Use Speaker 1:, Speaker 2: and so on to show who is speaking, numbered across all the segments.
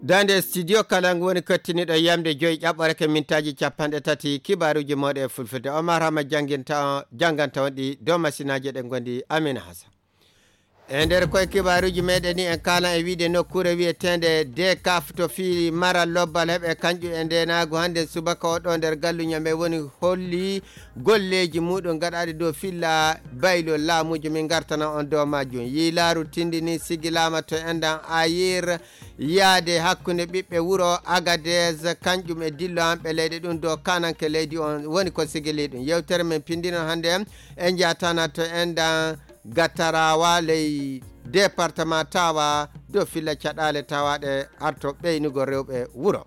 Speaker 1: dande studio kalangu woni kottiniɗo yamde joyi ƴaɓɓore ke mintaji 30 kibaruji moɗe fulfulde Omar Hama janganta wonɗi dow masinaji ɗe gondi Amina Hassan e nder koye kibaruji meɗen ni en kala e wiide nokkure wiyetende DKF to fi mara lobbal heɓe kanƴu e ndenago hande subaka oɗo nder galluñame woni holli golleji muɗum gaɗaɗi dow filla baylo laamuji min gartana on dow majjum yilaru tindini sigilama to endan ayir yaade hakkunde ɓiɓɓe wuro Agadez kanƴum e dillo hamɓe leyɗe ɗum dow kananke leydi on woni ko sigili ɗum yewtere men pindino hande en jatana to endan Gatarawa ley département Tawa do filla caɗale tawaɗe arto ɓeynugo rewɓe wuro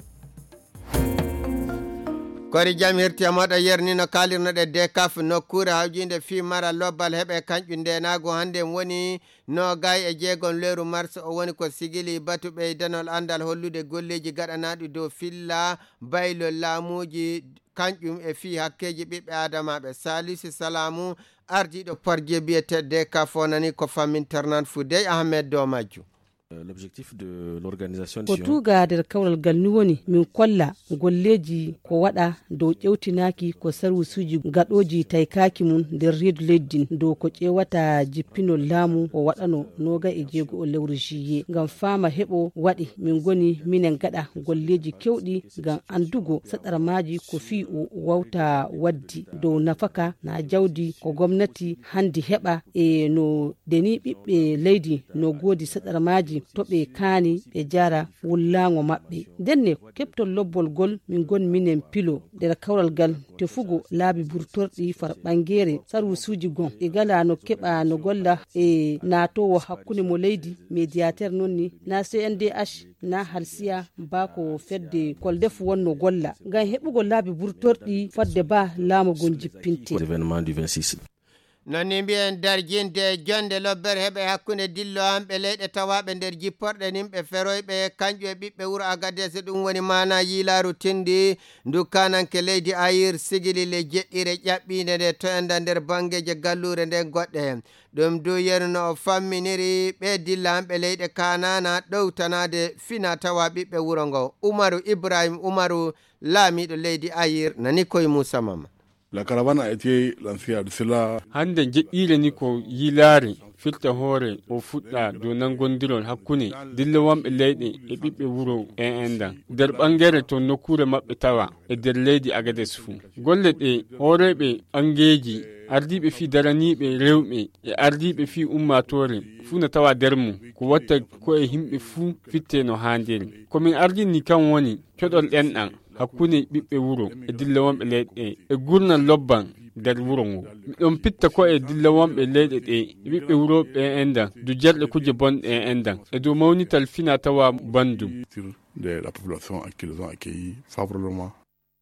Speaker 1: kori jam hirti moɗo yernino kalirnoɗe DKF nokkure hawjinde fi mara lobbal heɓe kanƴu ndenago hande woni no gay e jeegon leru mars o woni ko sigili batuɓe danol andal hollude golleji gaɗanaɗi dow filla baylo laamuji kanƴum e fi hakkeji ɓiɓɓe adamaɓe Salisu Salamu ardiɗo porje biyete DKF nani ko famminternan Foudey Ahmed do majju
Speaker 2: l'objectif de l'organisation
Speaker 3: ko tuga nder kawral gal ni woni min kolla golleji ko waɗa dow ƴewtinaki ko sarwusuji gaɗoji taykaki mum nder reedu leddin dow ko ƴewata jippinol laamu o waɗano noga e jeego o lewru juillet ngam fama heɓo waɗi min goni minen gaɗa golleji kewɗi ngam andugo saɗarmaji ko fi o wawta waddi dow nafaka na jawdi ko gomnati handi heɓa e no deni ɓiɓɓe leydi no godi saɗarmaji to ɓe kaani ɓe jara wullago maɓɓe denne keptol lobbol gol min gon minen pilo nder kawral gal tefugo laabi burtorɗi far ɓangere sarwusuji gon ɗi gala no keɓa no golla e natowo hakkunde mo leydi médiateur noon ni na CNDH na halsiya bako fedde koldef wonno golla ngam heɓugo laabi burtorɗi fadde ba laamu gon jippinte
Speaker 2: événement du 26
Speaker 1: nonni mbiyen darjinde jonde lobbere heɓe hakkunde dillo hamɓe leyɗe tawaɓe nder jipporɗe nimɓe feroyɓe kanƴu e ɓiɓɓe wuro Agadez ɗum woni mana yilaru tindi dukkananke leydi ayir sigili le jeɗɗire ƴaɓɓinde nde to enda nder bangeje gallure nden goɗɗe ɗum du yeruno o famminiri ɓe dilla hamɓe leyɗe kanana ɗowtanade fina tawa ɓiɓɓe wuro ngo Umaru Ibrahim Umaru laamiɗo leydi ayir nani koye Moussa Mama.
Speaker 4: La caravane a été lancée à cela.
Speaker 5: Hande jeɗɗire ni ko yilaare firta hoore o fuɗɗa dow nangondirol hakkunde dillo wonɓe leyɗe e ɓiɓɓe wuro endan nder ɓangere to nokkure maɓɓe tawa e nder leydi Agadez fuu golle ɗe hooreɓe ɓangeji ardiɓe fi daraniɓe rewɓe e ardiɓe fi ummatore fuu no tawa nder mum ko watta ko e himɓe fuu fitte no handiri komin ardini kan woni coɗol ɗenɗan hakkunde ɓiɓɓe wuro e dilla wonɓe leyɗe e gurnal lobban nder wuro ngo miɗon pitta ko e dilla wonɓe leyɗe ɗe e ɓiɓɓe wuroɓe endan du jerɗe kuje bonɗe endan e dow mawnital fina tawa bandu
Speaker 4: de la population qui les ont accueillis favorablement.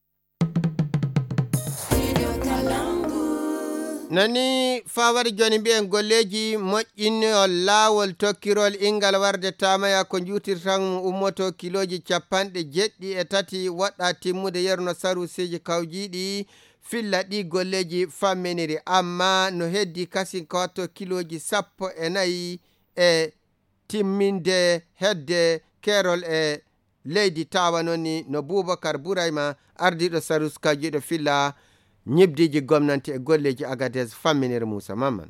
Speaker 1: nani fawari joni mbiyen golleji moƴƴinol laawol tokkirol ingal warde tamaya ko juutirtan ummoto kiloji 73 waɗɗa timmude yerno sarusiji kawjiɗi filla ɗi golleji famminiri amma no heddi kasi ko watto kiloji 14 e timminde hedde kerol e leydi tawa nonni no Boubacar Bourayma ardiɗo sarus kawjiɗo filla ñibdiji gomnanti e golleji Agadez famminere Moussa Maman.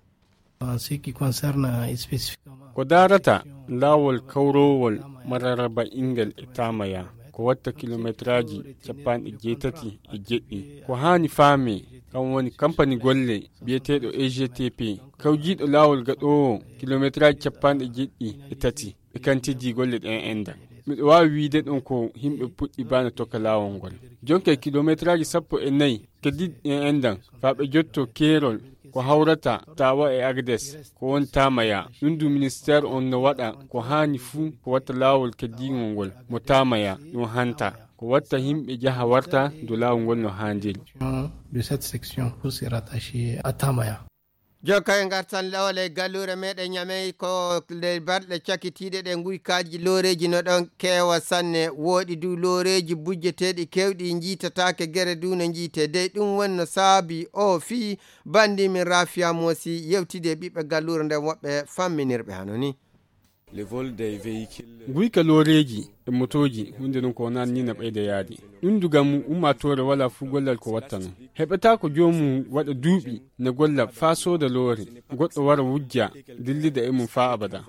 Speaker 5: ko darata laawol kawrowol mararaba ingel e tamaya ko watta kilometraji 87 ko hani faame kam woni compagnie golle biyeteɗo EGTP kawjiɗo laawol gaɗowo kilometraji 73 e kantiji golle ɗen enda miɗo wawi wiide ɗon ko himɓe puɗɗi bana tokka laawol ngol jonke kilometraji 14 keddi en endan faɓe jotto kerol ko hawrata tawa e Agadez ko won tamaya ɗum du ministére on no waɗa ko hani fuu ko watta laawol keddigol ngol mo tamaya ɗum hanta ko watta himɓe jaha warta do laawol ngol no handiri
Speaker 6: de cette section pour se rattacher à Tamaya.
Speaker 1: jokka e gartan lawol e gallure meɗen ñamey ko le balɗe cakitiɗe ɗe guykaji looreji no ɗon kewa sanne woɗi du looreji bujjeteɗi kewɗi jiitatake guere du no jiite dey ɗum wonno saabi o fi bandi min Rafia Mosi yewtide ɓiɓɓe gallure nden woɓɓe famminirɓe hano ni
Speaker 5: Guika loreji e motoji hunde non ko nan ni na ɓeyda yaadi ɗum dugam ummatore wala fu gollal ko wattano heɓata ko jomum waɗa duuɓi ne golla fa soda loore goɗɗo wara wujja dillida e mum fa abada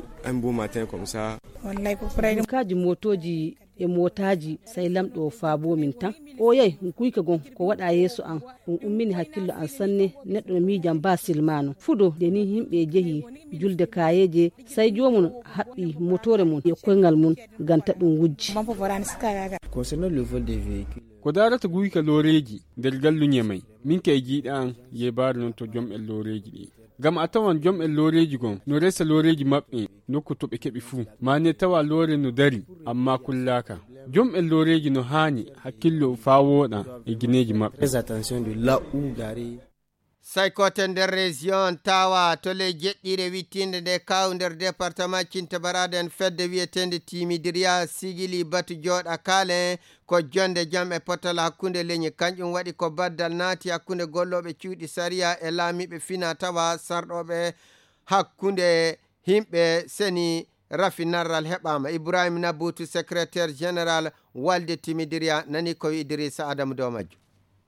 Speaker 3: kaji motoji e motaji sai lamɗo faabo min tan o yai kuyka gon ko waɗa yeeso an ɗum ummini hakkillo an sanne neɗɗo miijam ba silmano fudo de ni himɓe jehi julde kayeje sai jomum haɓɓi motore mum e koyngal mum ganta ɗum wujji
Speaker 5: ko darata guyka loreji nder galluñe may min kay jiiɗa an yebaade noon to joom en loreji ɗi gam a tawan joom en loreji gon no resa loreji maɓɓe nokku to ɓe keɓi fuu mane tawa lore no dari amma kullaka joom en loreji no haani hakkillo fa woɗa e guineji maɓɓe
Speaker 1: sai kote nder région tawa to ley jeɗɗire wittinde nde kaw nder département Cintabaraden en fedde wiyetende timidiriya sigili batu jooɗa kaale ko jonde jam e pottal hakkunde leñi kanƴum waɗi ko baddal naati hakkunde golloɓe cuuɗi sariya e laamiɓe fina tawa sarɗoɓe hakkunde himɓe seni rafi narral heɓama. Ibrahima Naboutou secrétaire général walde timidiriya nani ko Idrissa Adamu dow majjo.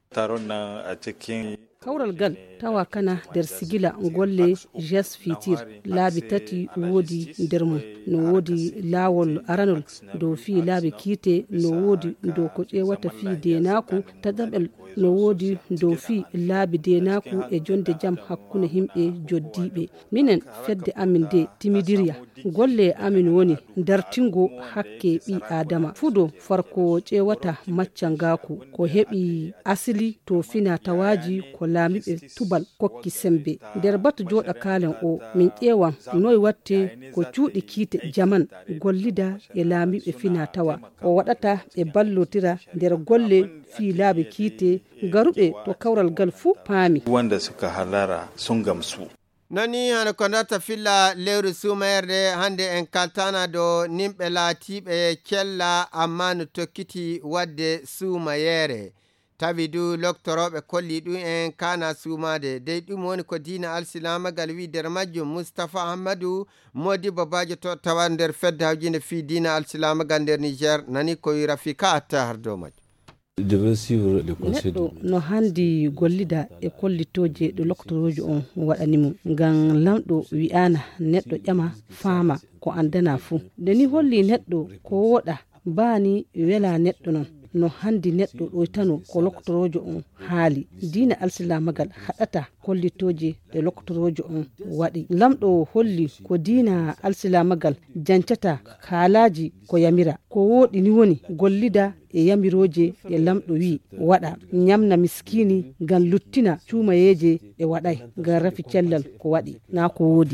Speaker 3: kawral gal tawa kana nder sigila golle jes fitir laabi tati woodi nder mum no woodi laawol aranol dow fi laabi kiite no woodi dow ko ƴewata fi denaku tadaɓel no woodi dow fi laabi denaku e jonde jam hakkunde himɓe joddiɓe. Minen fedde amin de timidiriya golle amin woni dartingo hakke ɓi adama fudo farko ƴewata maccangaku ko heɓi asili to fina tawaji ko laamiɓe tubal kokki sembe nder batu joɗa kalen o min ƴewan noy watte ko cuuɗi kiite jaman gollida e laamiɓe fina tawa o waɗata ɓe ballotira nder golle fi laabi kiite garuɓe to kawral gal fuu paami
Speaker 7: wanda suka halara sun gamsu.
Speaker 1: Noni hano ko nata filla lewru sumayerde hande en kaltana do nimɓe laatiɓe cella amma no tokkiti wadde sumayere tawi du loktoroɓe kolli ɗum en kana sumade dey ɗum woni ko diina alsilamagal wi nder majjum Moustapha Ahmadou modi babajo to tawa nder fedde hawjinde fi diina alsilamagal nder Niger nani ko wi Rafika Atta har dow majjum.
Speaker 3: neɗɗo no handi gollida e kollitoje ɗo loktorojo on waɗanimo ngam lamɗo wi'ana neɗɗo ƴama faama ko andana fuu nde ni holli neɗɗo ko woɗa baani wela neɗɗo non no handi neɗɗo ɗoytano ko loktorojo on haali diina alsilamagal haɗata kollitoje ɗe loktorojo on waɗi lamɗo holli ko diina alsilamagal jancata kaalaji ko yamira ko woɗi ni woni gollida e yamiroje e lamɗo wi waɗa ñamna miskini ngam luttina cuumayeje e waɗay ngam rafi cellal ko waɗi na ko woodi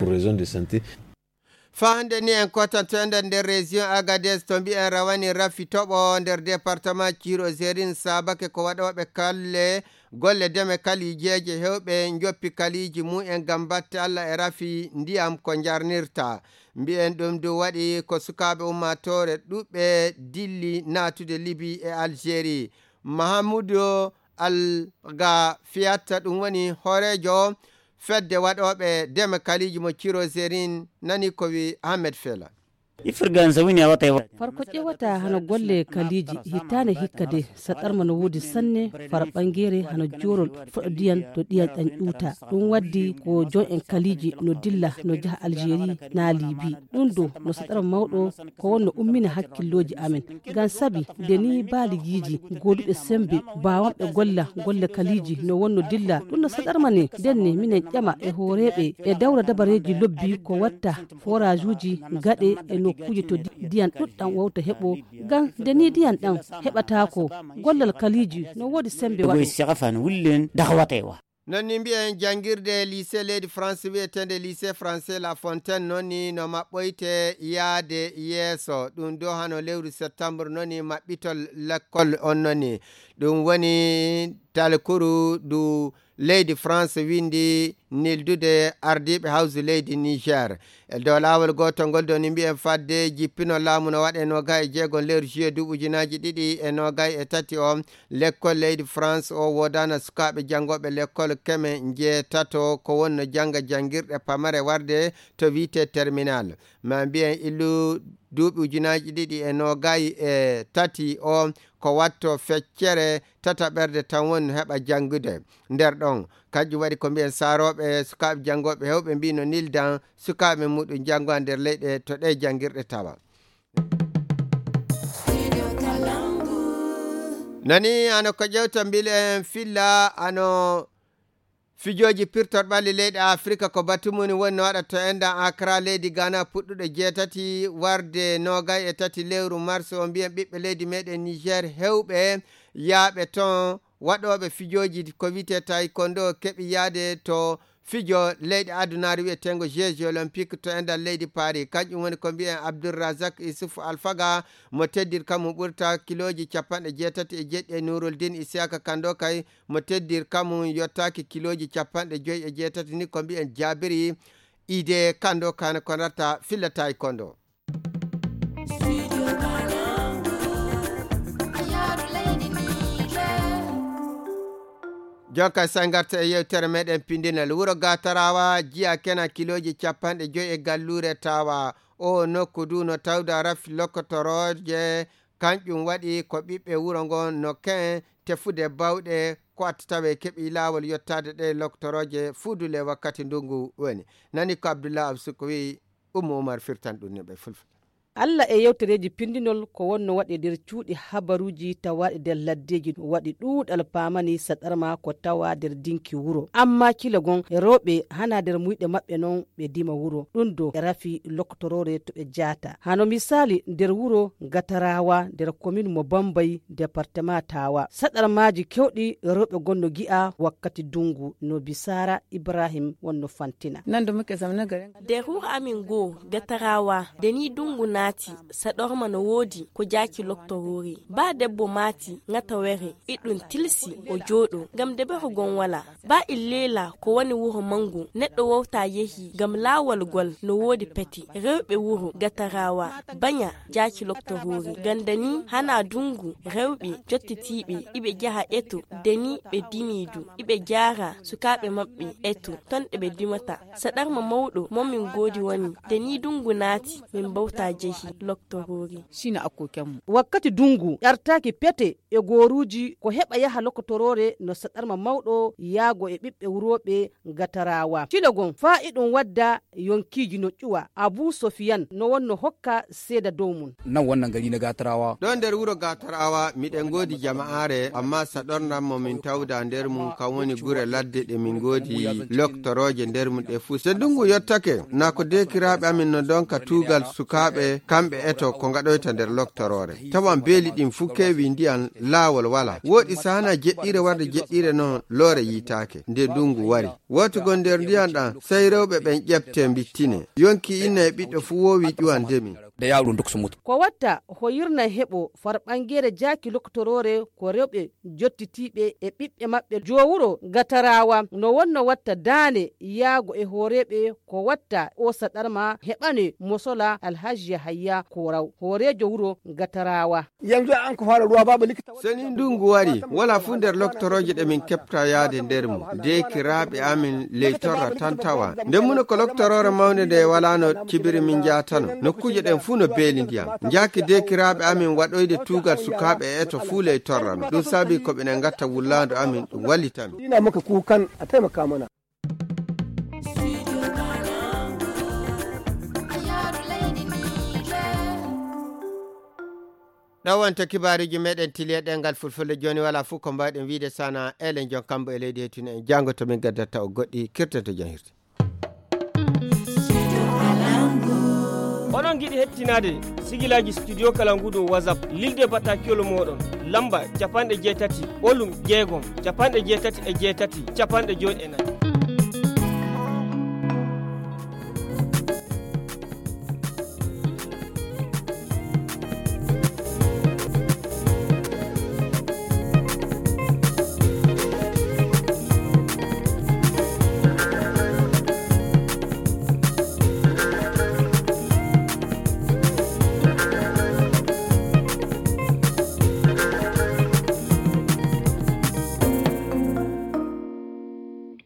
Speaker 1: fahande ni en kotantende nder région Agadez to mbi'en rawani rafi toɓo nder département Kiro Zerine sabake ko waɗoɓe kalle golle deme kalijeje hewɓe joppi kaliji mu'en gam batte Allah e rafi ndiyam ko jarnirta mbi'en ɗum du waɗi ko sukaɓe ummatore ɗuɓɓe dilli natude Libye e Algérie. Mahamoudou Alga Fiat ɗum woni horejo fedde waɗoɓe deme kaliji mo Kiro Zerine nani ko wi Ahmed Fela.
Speaker 3: farko ƴewata hano golle kaliji hittane hikkade saɗarma no woodi sanne fara ɓangere hano jorol foɗo diyan to ɗiyan ɗan ƴuuta ɗum waddi ko jon en kaliji no dilla no jaha Algérie na Libi ɗum do no saɗarma mawɗo ko wonno ummina hakkilloji amen ngam sabi nde ni baaligiji goduɓe sembe bawamɓe golla golle kaliji no wonno dilla ɗum no saɗarma ne ndenne minen ƴama e hooreɓe e dawra dabareji lobbi ko watta forage uji gaɗe e nokkuji to diyan ɗuɗɗam wawta heɓo ngam nde ni diyan ɗam heɓatako gollal kaliji no woodi sembe waɗo
Speaker 1: nonni mbiyen jangirde lycée leydi France wiyetende lycée français La Fontaine nonni no maɓɓoyte yaade yeeso ɗum do hano lewru septembre nonni maɓɓitol l'école on nonni ɗum woni talkuru du leydi France windi nildude ardiɓe hawsi leydi Niger e dow laawol gotol ngol doni mbiyen fadde jippino laamu no waɗe 26 lewru juillet 2023 o l'école leydi France o wodana sukaɓe jangoɓe l'école keme jeetato ko wonno janga jangirɗe pamare warde to wiite terminal ma mbiyen illu duuɓi 2023 o ko watto feccere tata ɓerde tan woni heɓa jangude nder ɗon kanjum waɗi ko mbiyen saroɓe sukaɓe jangoɓe hewɓe mbino nildan sukaɓe muɗum jango nder leyɗe to ɗe jangirɗe tawa nani ano ko ƴewta mbile en filla ano fijoji pirtorɓalli leydi Afrique ko batumuni woni no waɗa to endan Accra leydi Ghana puɗɗuɗo 8 warde 23 lewru mars o mbiyen ɓiɓɓe leydi meɗen Niger hewɓe yaaɓe ton waɗoɓe fijoji ko wite taekwondo keɓi yaade to fijo leydi adunare wiyetengo Jeux olympique to endal leydi Paris kanƴum woni ko mbiyen Abdourazak Issoufou Alfaga mo teddir kam mo ɓurta kiloji 87 Nouruldin Isiaka kando kay mo teddir kam yottaki kiloji 58 ni ko mbiyen Jabiri ide kando kana ko narta filla taekwondo jonka sangarta e yewtere meɗen pindinal wuro gatarawa jiya kena kiloji 50 gallure tawa o nokku du no tawda rafi lokotoroje kanƴum waɗi ko ɓiɓɓe wuro ngon no ken tefude bawɗe ko attawe keɓi lawol yottade ɗe lokotoroje fudule wakkati ndungu woni nani ko Abdoullah Absuko wi Oumou Oumar firtan ɗum neɓe fulful
Speaker 3: Allah e yewtereji pindinol ko wonno waɗi nder cuuɗi habaruji tawaɗi nder laddeji waɗi ɗuuɗal pamani saɗarma ko tawa nder dinki wuro amma kila gon e rewɓe hana nder muyɗe maɓɓe noon ɓe dima wuro ɗum do e rafi loktorore to ɓe jaata hano misali nder wuro Gatarawa nder commune mo Bambay département Tawa saɗarmaji kewɗi rewɓe gonno gi'a wakkati dungu no Bisara Ibrahim wonno fantina
Speaker 8: nando muke zamna garen
Speaker 9: de hu amin go Gatarawa deni dungu nati saɗorma no woodi ko jaki loktorori ba debbo mati ngata were iɗum tilsi o jooɗo gam debe ko gon wala ba illela ko woni wuro mangu neɗɗo wowta yehi gam lawol gol no woodi peti rewɓe wuro Gatarawa banya jaki loktorori gandani hana dungu rewɓe jottitiɓe iɓe jaha eto deni ɓe dimidu iɓe jara sukaɓe maɓɓe eto ton ɓe dimata saɗarma mawɗo momin godi woni deni dungu naati min bawta jehi loktorori
Speaker 8: shine akokenmu
Speaker 3: wakkati dungu ƴartaki pete e goruji ko heɓa yaha loktorore no saɗarma mawɗo yaago e ɓiɓɓe wuroɓe Gatarawa cilogon fa'iɗum wadda yonkiji no ƴuwa Abou Sofiane no wonno hokka seeda dow mum
Speaker 10: nan wannan gari na Gatarawa
Speaker 1: ɗon nder wuro Gatarawa miɗen godi jama'are amma saɗornam mo min tawda nder mum kam woni gure ladde ɗe min godi loktoroje nder mum ɗe fuu so dungu yottake na ko dekiraɓe amin no donka tugal sukaɓe kamɓe eto ko gaɗoyta nder loktorore tawan beeli ɗin fu kewi ndiyan laawol wala woɗi sahana jeɗɗire warde jeɗɗire noon loore yitake nde dungu wari wotugo nder ndiyan ɗan sey rewɓe ɓen ƴefte bittine yonki inna e ɓiɗɗo fu wowi ƴuwan ndemi
Speaker 10: da yaro duk su mutu
Speaker 3: ko watta hoyirna heɓo far ɓangere jaki loktorore ko rewɓe jottitiɓe e ɓiɓɓe maɓɓe jowuro Gatarawa no wonno watta daane yaago e horeɓe ko watta o saɗarma heɓane mosola Alhaji Hayya Koraw horejo wuro Gatarawa
Speaker 11: yanzu an ko fara ruwa babu likita
Speaker 1: seni ndungu wari wala fu nder loktoroje ɗe min keɓta yaade nder mum de kiraɓe amin leytorra tan tawa nden muno ko loktorore mawde nde walano cibiri min jatano nokkuje ɗen fu no beeli ndiyam jaki dekiraɓe amin waɗoyde tugal sukaɓe eto fuule torrano ɗum saabi ko ɓenen gatta wulladu amin ɗum wallitami
Speaker 11: ina maka kukan a taimaka mana
Speaker 1: ɗowonto kibariji meɗen tiliyeɗe ngal fulfulde joni wala fuu ko mbawɗen wiide sana elen jon kambo e leydi hettuno en jango to min gaddata o goɗɗi kirtete jon hirti
Speaker 12: onon giɗi hettinade sigilaji studio Kalangu dow WhatsApp lilde batakiyol moɗon lamba 80 ɓolum 6 80 8 80 90